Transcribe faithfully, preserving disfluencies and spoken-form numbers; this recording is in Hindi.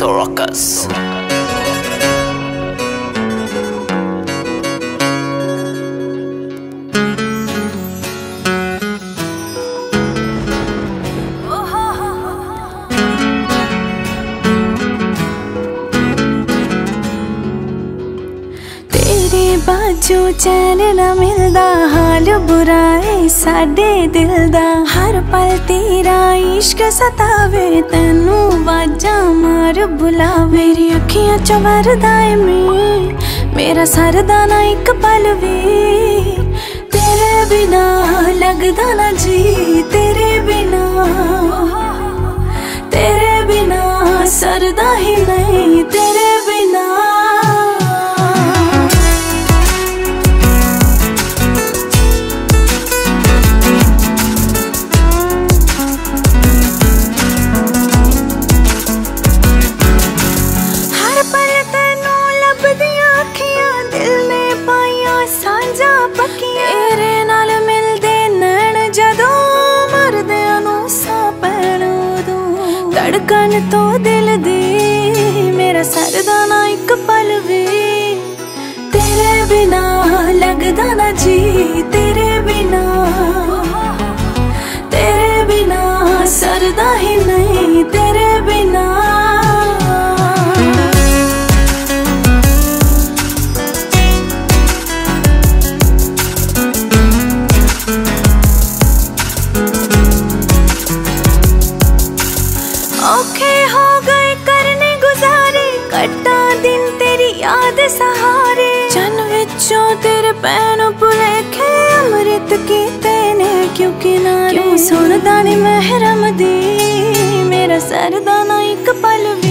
Soracus. बाजू चैन न मिलदा, हाल बुरा है साडे दिल दा। हर पल तेरा इश्क सतावे, तैनू वाजा मार बुला। मेरी अखियां च वरदा है मैं, मेरा सरदा ना एक पल वी। तेरे बिना लगदा ना जी, तेरे बिना तेरे बिना सरदा ही नहीं, तेरे बिना। धड़कन तो दिल दी, मेरा सरदा ना एक पल भी। तेरे बिना लगदा ना जी, तेरे बिना तेरे बिना सरदा ही नहीं, तेरे बिना। औखे हो गए करने गुजारे, कट्टा दिन तेरी याद सहारे। चन विचों तेरे पैन भुलेखे, अमृत कीते ने क्यों किनारे। क्यों सुनदा नी महरम दी, मेरा सरदा ना एक पल भी।